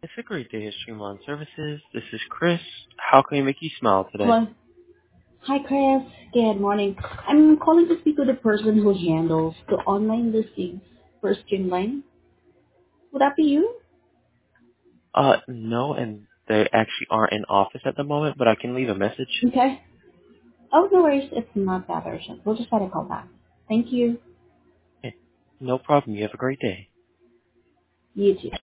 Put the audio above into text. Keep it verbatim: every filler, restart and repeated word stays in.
It's a great day at Streamline Services. This is Chris. How can we make you smile today? Hello. Hi, Chris. Good morning. I'm calling to speak to the person who handles the online listings for Streamline. Would that be you? Uh, no, and they actually aren't in office at the moment, but I can leave a message. Okay. Oh, no worries. It's not that urgent. We'll just try to call back. Thank you. Okay. No problem. You have a great day. You too.